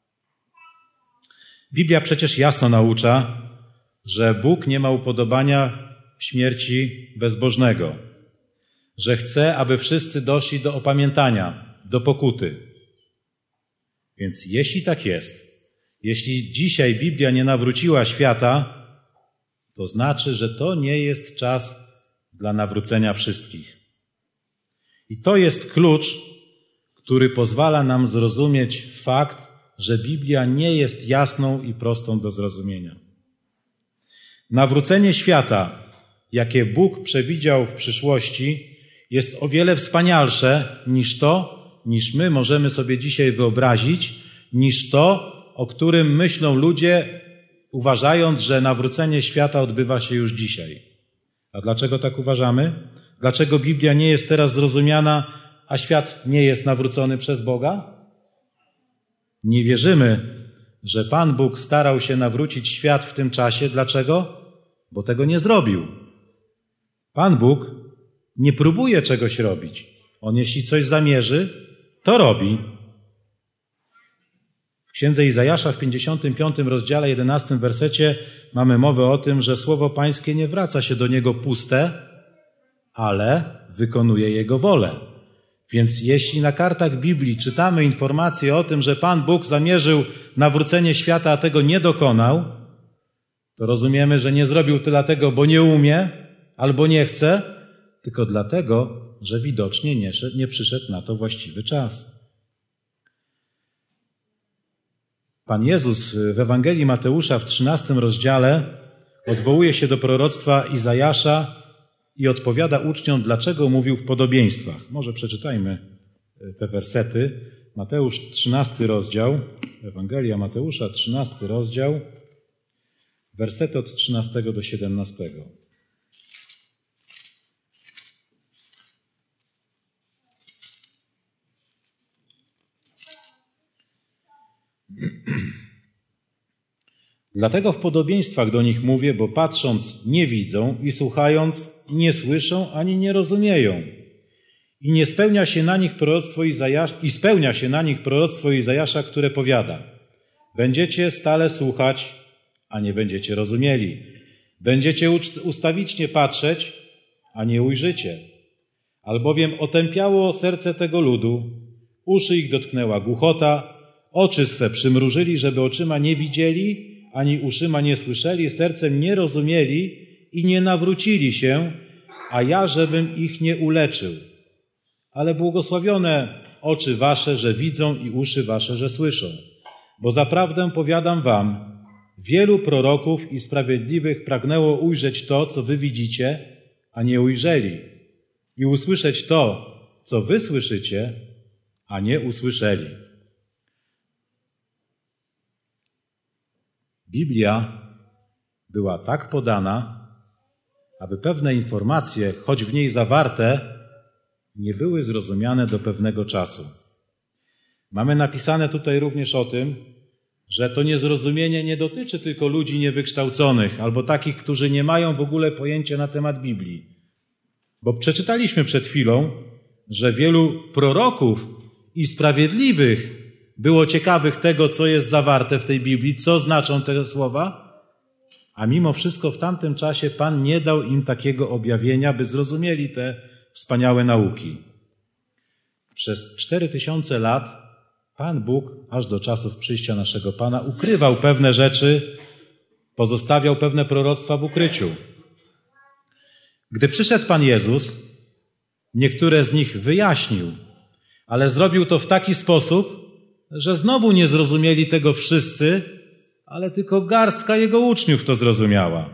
Biblia przecież jasno naucza, że Bóg nie ma upodobania w śmierci bezbożnego, że chce, aby wszyscy doszli do opamiętania, do pokuty. Więc jeśli tak jest, jeśli dzisiaj Biblia nie nawróciła świata, to znaczy, że to nie jest czas dla nawrócenia wszystkich. I to jest klucz, który pozwala nam zrozumieć fakt, że Biblia nie jest jasną i prostą do zrozumienia. Nawrócenie świata, jakie Bóg przewidział w przyszłości, jest o wiele wspanialsze niż to, niż my możemy sobie dzisiaj wyobrazić, niż to, o którym myślą ludzie, uważając, że nawrócenie świata odbywa się już dzisiaj. A dlaczego tak uważamy? Dlaczego Biblia nie jest teraz zrozumiana, a świat nie jest nawrócony przez Boga? Nie wierzymy, że Pan Bóg starał się nawrócić świat w tym czasie. Dlaczego? Bo tego nie zrobił. Pan Bóg nie próbuje czegoś robić. On jeśli coś zamierzy, to robi. W księdze Izajasza w pięćdziesiątym piątym rozdziale, jedenastym wersecie mamy mowę o tym, że słowo Pańskie nie wraca się do Niego puste, ale wykonuje Jego wolę. Więc jeśli na kartach Biblii czytamy informacje o tym, że Pan Bóg zamierzył nawrócenie świata, a tego nie dokonał, to rozumiemy, że nie zrobił to dlatego, bo nie umie albo nie chce, tylko dlatego, że widocznie nie, nie przyszedł na to właściwy czas. Pan Jezus w Ewangelii Mateusza w trzynastym rozdziale odwołuje się do proroctwa Izajasza i odpowiada uczniom, dlaczego mówił w podobieństwach. Może przeczytajmy te wersety. Mateusz trzynasty rozdział, Ewangelia Mateusza, trzynasty rozdział, wersety od trzynastego do siedemnastego. Dlatego w podobieństwach do nich mówię, bo patrząc nie widzą i słuchając nie słyszą ani nie rozumieją. I nie spełnia się na nich proroctwo Izajasza, i spełnia się na nich proroctwo Izajasza, które powiada: będziecie stale słuchać, a nie będziecie rozumieli. Będziecie ustawicznie patrzeć, a nie ujrzycie. Albowiem otępiało serce tego ludu, uszy ich dotknęła głuchota, oczy swe przymrużyli, żeby oczyma nie widzieli, ani uszyma nie słyszeli, sercem nie rozumieli i nie nawrócili się, a ja, żebym ich nie uleczył. Ale błogosławione oczy wasze, że widzą, i uszy wasze, że słyszą. Bo zaprawdę powiadam wam, wielu proroków i sprawiedliwych pragnęło ujrzeć to, co wy widzicie, a nie ujrzeli, i usłyszeć to, co wy słyszycie, a nie usłyszeli. Biblia była tak podana, aby pewne informacje, choć w niej zawarte, nie były zrozumiane do pewnego czasu. Mamy napisane tutaj również o tym, że to niezrozumienie nie dotyczy tylko ludzi niewykształconych albo takich, którzy nie mają w ogóle pojęcia na temat Biblii. Bo przeczytaliśmy przed chwilą, że wielu proroków i sprawiedliwych było ciekawych tego, co jest zawarte w tej Biblii, co znaczą te słowa, a mimo wszystko w tamtym czasie Pan nie dał im takiego objawienia, by zrozumieli te wspaniałe nauki. Przez cztery tysiące lat Pan Bóg, aż do czasów przyjścia naszego Pana, ukrywał pewne rzeczy, pozostawiał pewne proroctwa w ukryciu. Gdy przyszedł Pan Jezus, niektóre z nich wyjaśnił, ale zrobił to w taki sposób, że znowu nie zrozumieli tego wszyscy, ale tylko garstka Jego uczniów to zrozumiała.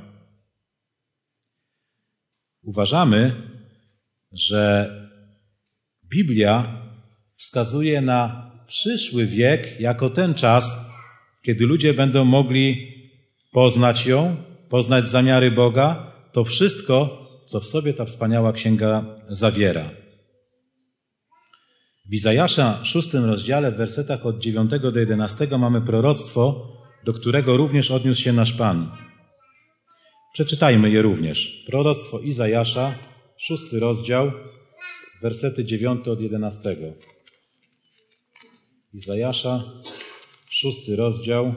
Uważamy, że Biblia wskazuje na przyszły wiek jako ten czas, kiedy ludzie będą mogli poznać ją, poznać zamiary Boga, to wszystko, co w sobie ta wspaniała księga zawiera. W Izajasza szóstym rozdziale, w wersetach od dziewiątego do jedenastego mamy proroctwo, do którego również odniósł się nasz Pan. Przeczytajmy je również. Proroctwo Izajasza, szósty rozdział, wersety dziewiąty od jedenastego. Izajasza, szósty rozdział,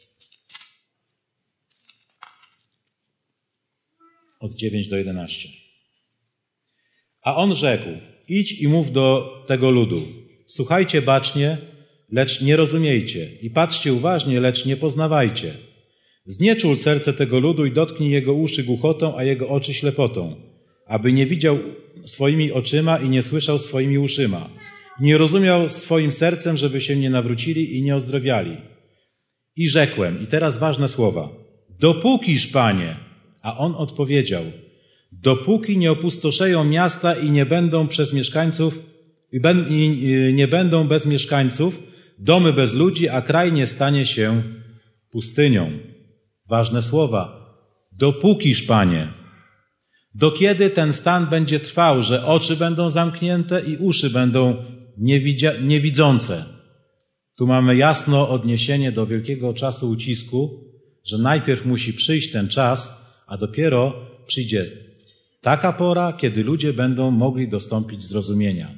od dziewiątego do jedenastego. A on rzekł: idź i mów do tego ludu. Słuchajcie bacznie, lecz nie rozumiejcie. I patrzcie uważnie, lecz nie poznawajcie. Znieczul serce tego ludu i dotknij jego uszy głuchotą, a jego oczy ślepotą, aby nie widział swoimi oczyma i nie słyszał swoimi uszyma. Nie rozumiał swoim sercem, żeby się nie nawrócili i nie ozdrowiali. I rzekłem, i teraz ważne słowa, dopókiż, Panie, a on odpowiedział, dopóki nie opustoszeją miasta i nie będą przez mieszkańców, i nie będą bez mieszkańców, domy bez ludzi, a kraj nie stanie się pustynią. Ważne słowa. Dopókiż, Panie. Do kiedy ten stan będzie trwał, że oczy będą zamknięte i uszy będą niewidzia- niewidzące? Tu mamy jasno odniesienie do wielkiego czasu ucisku, że najpierw musi przyjść ten czas, a dopiero przyjdzie taka pora, kiedy ludzie będą mogli dostąpić zrozumienia.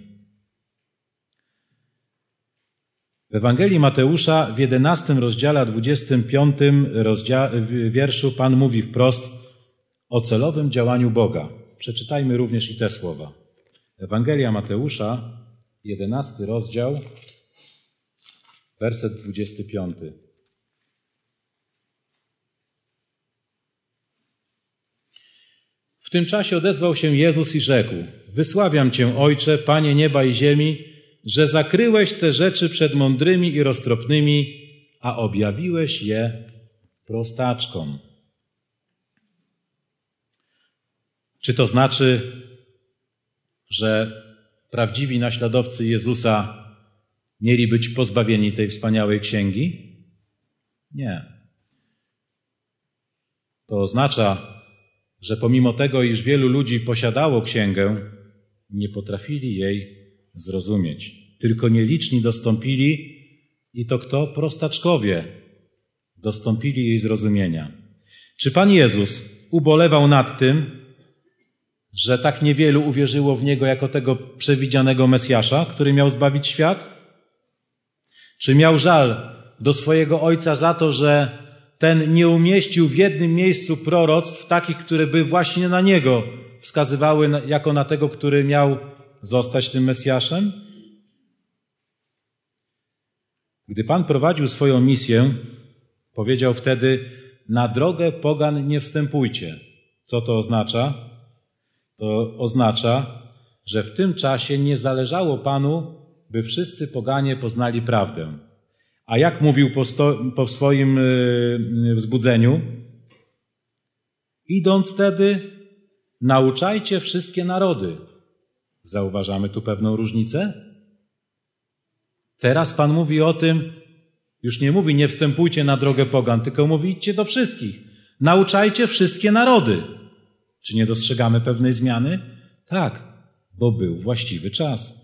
W Ewangelii Mateusza w jedenastym rozdziale, a dwudziestym piątym rozdziale, wierszu Pan mówi wprost o celowym działaniu Boga. Przeczytajmy również i te słowa. Ewangelia Mateusza, jedenasty rozdział, werset dwudziesty piąty. W tym czasie odezwał się Jezus i rzekł, wysławiam Cię, Ojcze, Panie nieba i ziemi, że zakryłeś te rzeczy przed mądrymi i roztropnymi, a objawiłeś je prostaczkom. Czy to znaczy, że prawdziwi naśladowcy Jezusa mieli być pozbawieni tej wspaniałej księgi? Nie. To oznacza, że pomimo tego, iż wielu ludzi posiadało księgę, nie potrafili jej zrozumieć. Tylko nieliczni dostąpili, i to kto? Prostaczkowie dostąpili jej zrozumienia. Czy Pan Jezus ubolewał nad tym, że tak niewielu uwierzyło w Niego jako tego przewidzianego Mesjasza, który miał zbawić świat? Czy miał żal do swojego Ojca za to, że ten nie umieścił w jednym miejscu proroctw takich, które by właśnie na Niego wskazywały jako na tego, który miał zostać tym Mesjaszem? Gdy Pan prowadził swoją misję, powiedział wtedy, na drogę pogan nie wstępujcie. Co to oznacza? To oznacza, że w tym czasie nie zależało Panu, by wszyscy poganie poznali prawdę. A jak mówił po, sto, po swoim yy, wzbudzeniu? Idąc wtedy, nauczajcie wszystkie narody. Zauważamy tu pewną różnicę? Teraz Pan mówi o tym, już nie mówi nie wstępujcie na drogę pogan, tylko mówi idźcie do wszystkich. Nauczajcie wszystkie narody. Czy nie dostrzegamy pewnej zmiany? Tak, bo był właściwy czas.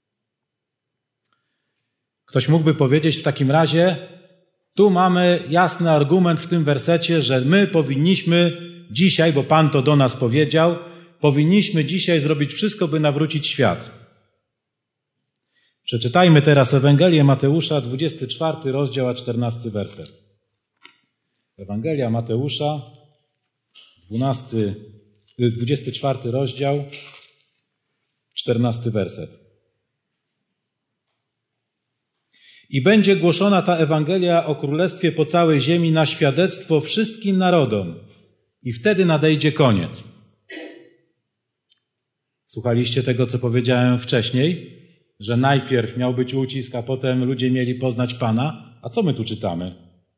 Ktoś mógłby powiedzieć w takim razie, tu mamy jasny argument w tym wersecie, że my powinniśmy dzisiaj, bo Pan to do nas powiedział, powinniśmy dzisiaj zrobić wszystko, by nawrócić świat. Przeczytajmy teraz Ewangelię Mateusza, dwudziesty czwarty rozdział, a czternasty werset. Ewangelia Mateusza, dwunasty, dwudziesty czwarty rozdział, czternasty werset. I będzie głoszona ta Ewangelia o Królestwie po całej ziemi na świadectwo wszystkim narodom. I wtedy nadejdzie koniec. Słuchaliście tego, co powiedziałem wcześniej? Że najpierw miał być ucisk, a potem ludzie mieli poznać Pana. A co my tu czytamy?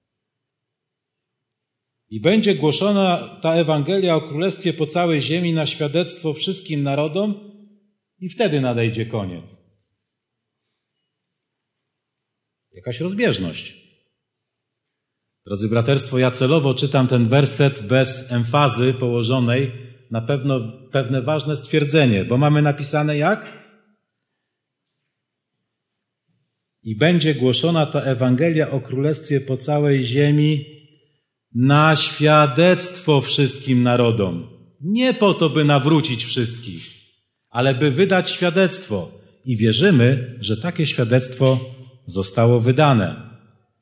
I będzie głoszona ta Ewangelia o Królestwie po całej ziemi na świadectwo wszystkim narodom i wtedy nadejdzie koniec. Jakaś rozbieżność. Drodzy braterstwo, ja celowo czytam ten werset bez emfazy położonej na pewno, pewne ważne stwierdzenie, bo mamy napisane jak? I będzie głoszona ta Ewangelia o Królestwie po całej ziemi na świadectwo wszystkim narodom. Nie po to, by nawrócić wszystkich, ale by wydać świadectwo. I wierzymy, że takie świadectwo zostało wydane.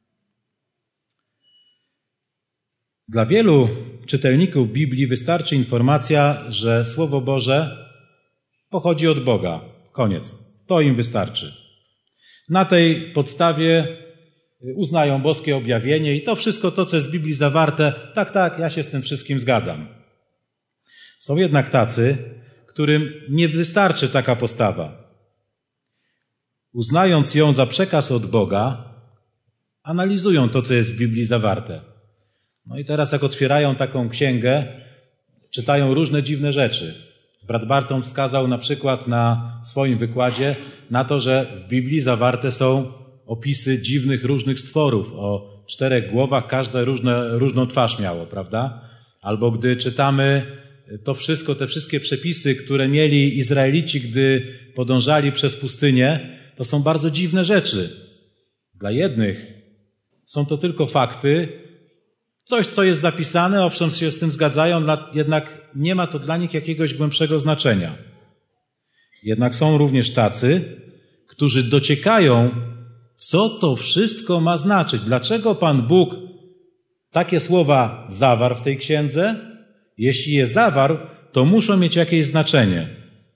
Dla wielu czytelników Biblii wystarczy informacja, że Słowo Boże pochodzi od Boga. Koniec. To im wystarczy. Na tej podstawie uznają boskie objawienie i to wszystko to, co jest w Biblii zawarte, tak, tak, ja się z tym wszystkim zgadzam. Są jednak tacy, którym nie wystarczy taka postawa. Uznając ją za przekaz od Boga, analizują to, co jest w Biblii zawarte. No i teraz jak otwierają taką księgę, czytają różne dziwne rzeczy. Brat Barton wskazał na przykład na swoim wykładzie na to, że w Biblii zawarte są opisy dziwnych różnych stworów o czterech głowach, każde różne, różną twarz miało, prawda? Albo gdy czytamy to wszystko, te wszystkie przepisy, które mieli Izraelici, gdy podążali przez pustynię, to są bardzo dziwne rzeczy. Dla jednych są to tylko fakty, coś, co jest zapisane, owszem się z tym zgadzają, jednak nie ma to dla nich jakiegoś głębszego znaczenia. Jednak są również tacy, którzy dociekają, co to wszystko ma znaczyć. Dlaczego Pan Bóg takie słowa zawarł w tej księdze? Jeśli je zawarł, to muszą mieć jakieś znaczenie.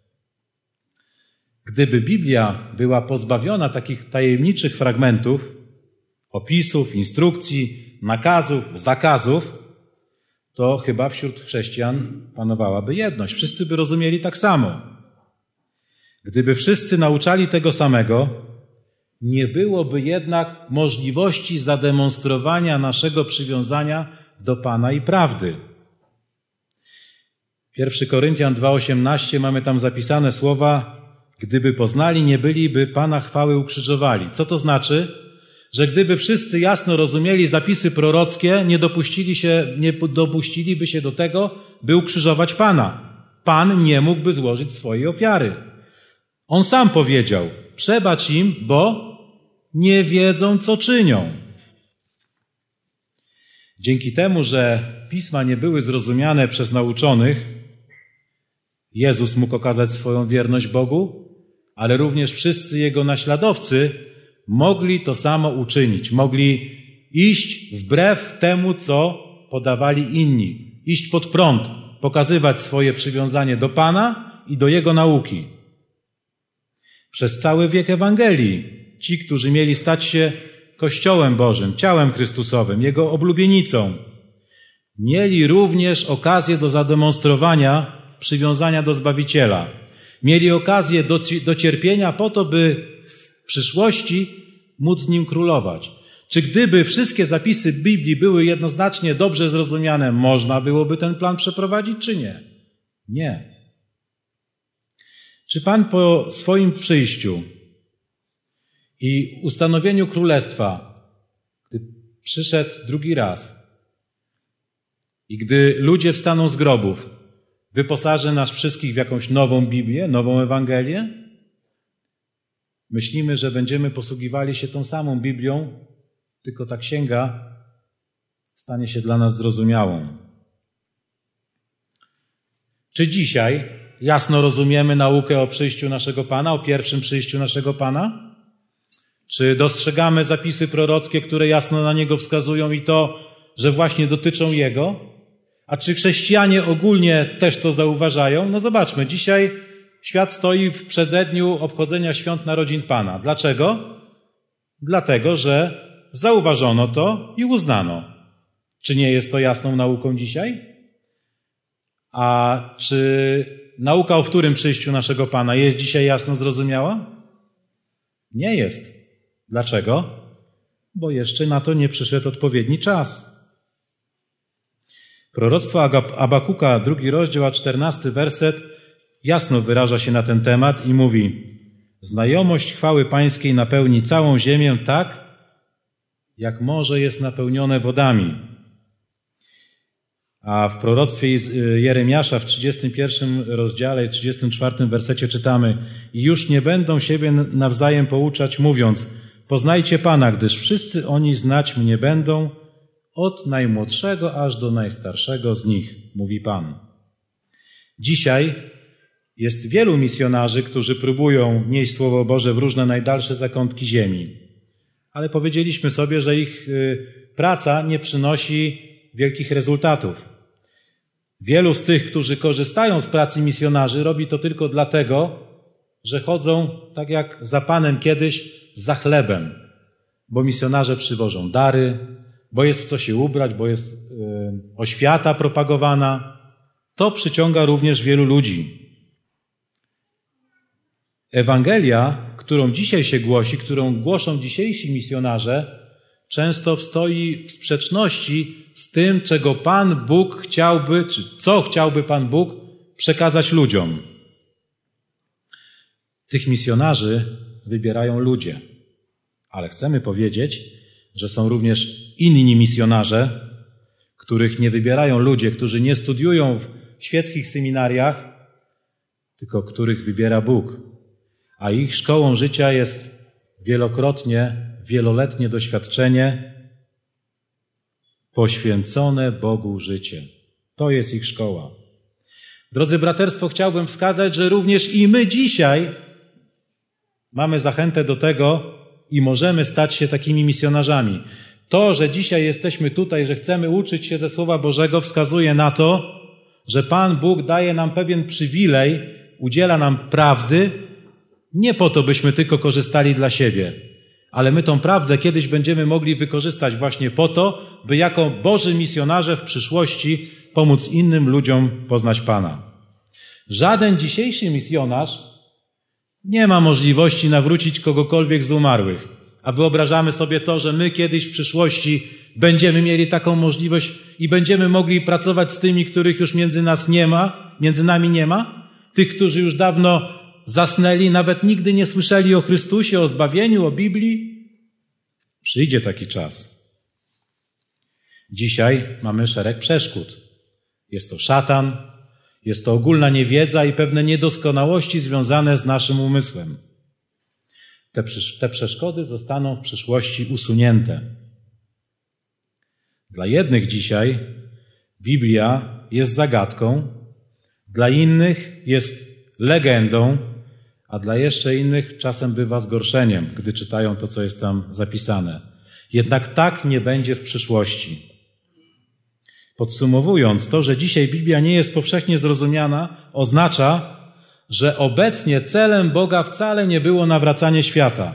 Gdyby Biblia była pozbawiona takich tajemniczych fragmentów, opisów, instrukcji, nakazów, zakazów, to chyba wśród chrześcijan panowałaby jedność. Wszyscy by rozumieli tak samo. Gdyby wszyscy nauczali tego samego, nie byłoby jednak możliwości zademonstrowania naszego przywiązania do Pana i prawdy. pierwszy Koryntian dwa osiemnaście mamy tam zapisane słowa: gdyby poznali, nie byliby Pana chwały ukrzyżowali. Co to znaczy? Że gdyby wszyscy jasno rozumieli zapisy prorockie, nie dopuścili się, nie dopuściliby się do tego, by ukrzyżować Pana. Pan nie mógłby złożyć swojej ofiary. On sam powiedział: przebacz im, bo nie wiedzą, co czynią. Dzięki temu, że pisma nie były zrozumiane przez nauczonych, Jezus mógł okazać swoją wierność Bogu, ale również wszyscy Jego naśladowcy mogli to samo uczynić. Mogli iść wbrew temu, co podawali inni. Iść pod prąd, pokazywać swoje przywiązanie do Pana i do Jego nauki. Przez cały wiek Ewangelii ci, którzy mieli stać się Kościołem Bożym, ciałem Chrystusowym, Jego oblubienicą, mieli również okazję do zademonstrowania przywiązania do Zbawiciela. Mieli okazję do, do cierpienia po to, by w przyszłości móc z Nim królować. Czy gdyby wszystkie zapisy Biblii były jednoznacznie dobrze zrozumiane, można byłoby ten plan przeprowadzić, czy nie? Nie. Czy Pan po swoim przyjściu i ustanowieniu królestwa, gdy przyszedł drugi raz i gdy ludzie wstaną z grobów, wyposaży nas wszystkich w jakąś nową Biblię, nową Ewangelię? Myślimy, że będziemy posługiwali się tą samą Biblią, tylko ta księga stanie się dla nas zrozumiałą. Czy dzisiaj jasno rozumiemy naukę o przyjściu naszego Pana, o pierwszym przyjściu naszego Pana? Czy dostrzegamy zapisy prorockie, które jasno na Niego wskazują i to, że właśnie dotyczą Jego? A czy chrześcijanie ogólnie też to zauważają? No zobaczmy, dzisiaj świat stoi w przededniu obchodzenia świąt narodzin Pana. Dlaczego? Dlatego, że zauważono to i uznano. Czy nie jest to jasną nauką dzisiaj? A czy nauka o wtórym przyjściu naszego Pana jest dzisiaj jasno zrozumiała? Nie jest. Dlaczego? Bo jeszcze na to nie przyszedł odpowiedni czas. Proroctwo Abakuka, drugi rozdział, a czternasty werset jasno wyraża się na ten temat i mówi: znajomość chwały Pańskiej napełni całą ziemię tak, jak morze jest napełnione wodami. A w proroctwie Jeremiasza w trzydziestym pierwszym rozdziale, trzydziestym czwartym wersecie czytamy: i już nie będą siebie nawzajem pouczać, mówiąc: poznajcie Pana, gdyż wszyscy oni znać mnie będą, od najmłodszego aż do najstarszego z nich, mówi Pan. Dzisiaj jest wielu misjonarzy, którzy próbują nieść Słowo Boże w różne najdalsze zakątki ziemi. Ale powiedzieliśmy sobie, że ich praca nie przynosi wielkich rezultatów. Wielu z tych, którzy korzystają z pracy misjonarzy, robi to tylko dlatego, że chodzą, tak jak za Panem kiedyś, za chlebem. Bo misjonarze przywożą dary, bo jest w co się ubrać, bo jest yy, oświata propagowana. To przyciąga również wielu ludzi. Ewangelia, którą dzisiaj się głosi, którą głoszą dzisiejsi misjonarze, często stoi w sprzeczności z tym, czego Pan Bóg chciałby, czy co chciałby Pan Bóg przekazać ludziom. Tych misjonarzy wybierają ludzie, ale chcemy powiedzieć, że są również inni misjonarze, których nie wybierają ludzie, którzy nie studiują w świeckich seminariach, tylko których wybiera Bóg. A ich szkołą życia jest wielokrotnie, wieloletnie doświadczenie, poświęcone Bogu życie. To jest ich szkoła. Drodzy braterstwo, chciałbym wskazać, że również i my dzisiaj mamy zachętę do tego i możemy stać się takimi misjonarzami. To, że dzisiaj jesteśmy tutaj, że chcemy uczyć się ze Słowa Bożego, wskazuje na to, że Pan Bóg daje nam pewien przywilej, udziela nam prawdy, nie po to, byśmy tylko korzystali dla siebie, ale my tą prawdę kiedyś będziemy mogli wykorzystać właśnie po to, by jako Boży misjonarze w przyszłości pomóc innym ludziom poznać Pana. Żaden dzisiejszy misjonarz nie ma możliwości nawrócić kogokolwiek z umarłych. A wyobrażamy sobie to, że my kiedyś w przyszłości będziemy mieli taką możliwość i będziemy mogli pracować z tymi, których już między nas nie ma, między nami nie ma, tych, którzy już dawno zasnęli, nawet nigdy nie słyszeli o Chrystusie, o zbawieniu, o Biblii. Przyjdzie taki czas. Dzisiaj mamy szereg przeszkód. Jest to szatan, jest to ogólna niewiedza i pewne niedoskonałości związane z naszym umysłem. Te, te przeszkody zostaną w przyszłości usunięte. Dla jednych dzisiaj Biblia jest zagadką, dla innych jest legendą, a dla jeszcze innych czasem bywa zgorszeniem, gdy czytają to, co jest tam zapisane. Jednak tak nie będzie w przyszłości. Podsumowując, to, że dzisiaj Biblia nie jest powszechnie zrozumiana, oznacza, że obecnie celem Boga wcale nie było nawracanie świata.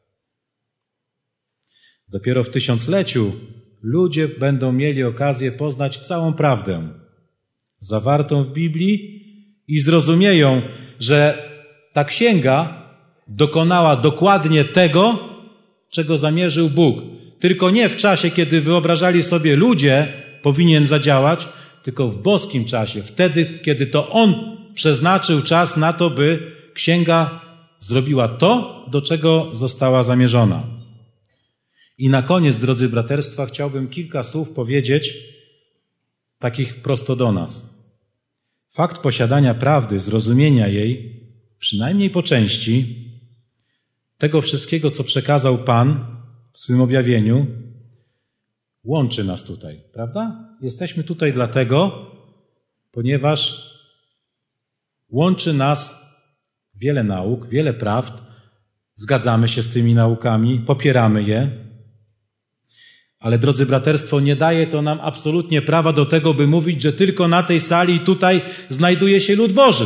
Dopiero w tysiącleciu ludzie będą mieli okazję poznać całą prawdę zawartą w Biblii i zrozumieją, że ta księga dokonała dokładnie tego, czego zamierzył Bóg. Tylko nie w czasie, kiedy wyobrażali sobie ludzie, powinien zadziałać, tylko w boskim czasie, wtedy, kiedy to On przeznaczył czas na to, by księga zrobiła to, do czego została zamierzona. I na koniec, drodzy braterstwa, chciałbym kilka słów powiedzieć, takich prosto do nas. Fakt posiadania prawdy, zrozumienia jej, przynajmniej po części, tego wszystkiego, co przekazał Pan w swym objawieniu, łączy nas tutaj, prawda? Jesteśmy tutaj dlatego, ponieważ łączy nas wiele nauk, wiele prawd, zgadzamy się z tymi naukami, popieramy je, ale drodzy braterstwo, nie daje to nam absolutnie prawa do tego, by mówić, że tylko na tej sali tutaj znajduje się lud Boży.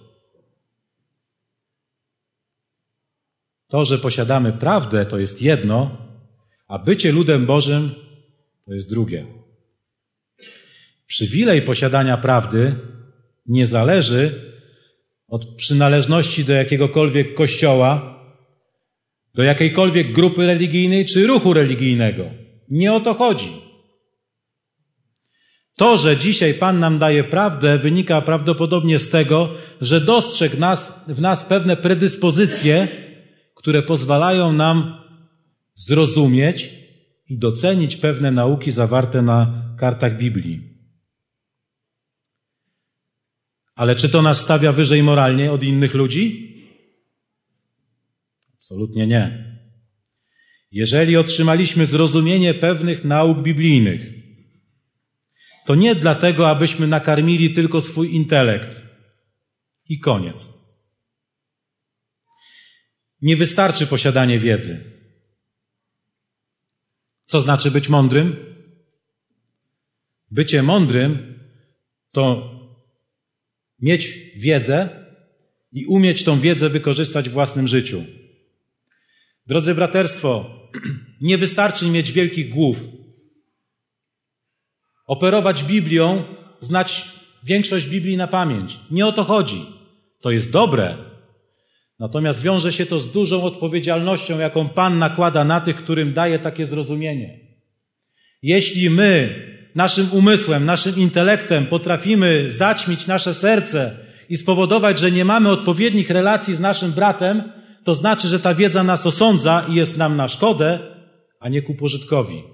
To, że posiadamy prawdę, to jest jedno, a bycie ludem Bożym to jest drugie. Przywilej posiadania prawdy nie zależy od przynależności do jakiegokolwiek kościoła, do jakiejkolwiek grupy religijnej czy ruchu religijnego. Nie o to chodzi. To, że dzisiaj Pan nam daje prawdę, wynika prawdopodobnie z tego, że dostrzegł nas, w nas pewne predyspozycje, które pozwalają nam zrozumieć i docenić pewne nauki zawarte na kartach Biblii. Ale czy to nas stawia wyżej moralnie od innych ludzi? Absolutnie nie. Jeżeli otrzymaliśmy zrozumienie pewnych nauk biblijnych, to nie dlatego, abyśmy nakarmili tylko swój intelekt. I koniec. Nie wystarczy posiadanie wiedzy. Co znaczy być mądrym? Bycie mądrym to mieć wiedzę i umieć tą wiedzę wykorzystać w własnym życiu. Drodzy braterstwo, nie wystarczy mieć wielkich głów. Operować Biblią, znać większość Biblii na pamięć. Nie o to chodzi. To jest dobre. Natomiast wiąże się to z dużą odpowiedzialnością, jaką Pan nakłada na tych, którym daje takie zrozumienie. Jeśli my naszym umysłem, naszym intelektem potrafimy zaćmić nasze serce i spowodować, że nie mamy odpowiednich relacji z naszym bratem, to znaczy, że ta wiedza nas osądza i jest nam na szkodę, a nie ku pożytkowi.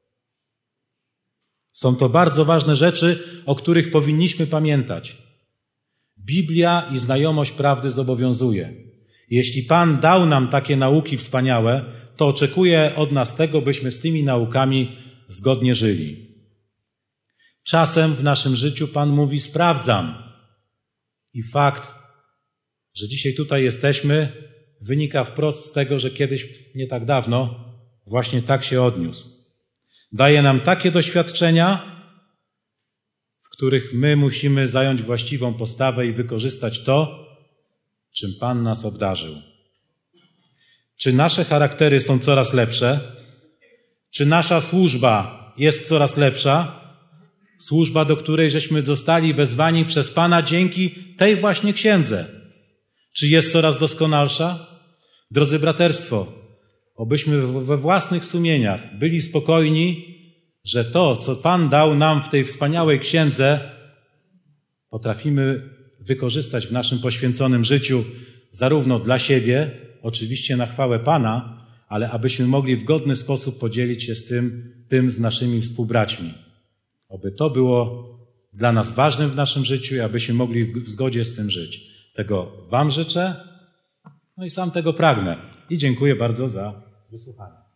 Są to bardzo ważne rzeczy, o których powinniśmy pamiętać. Biblia i znajomość prawdy zobowiązuje. Jeśli Pan dał nam takie nauki wspaniałe, to oczekuje od nas tego, byśmy z tymi naukami zgodnie żyli. Czasem w naszym życiu Pan mówi: sprawdzam. I fakt, że dzisiaj tutaj jesteśmy, wynika wprost z tego, że kiedyś, nie tak dawno, właśnie tak się odniósł. Daje nam takie doświadczenia, w których my musimy zająć właściwą postawę i wykorzystać to, czym Pan nas obdarzył. Czy nasze charaktery są coraz lepsze? Czy nasza służba jest coraz lepsza? Służba, do której żeśmy zostali wezwani przez Pana dzięki tej właśnie księdze. Czy jest coraz doskonalsza? Drodzy braterstwo, obyśmy we własnych sumieniach byli spokojni, że to, co Pan dał nam w tej wspaniałej księdze, potrafimy wykorzystać w naszym poświęconym życiu zarówno dla siebie, oczywiście na chwałę Pana, ale abyśmy mogli w godny sposób podzielić się z tym, tym z naszymi współbraćmi. Oby to było dla nas ważnym w naszym życiu i abyśmy mogli w zgodzie z tym żyć. Tego Wam życzę, no i sam tego pragnę. I dziękuję bardzo za wysłuchanie.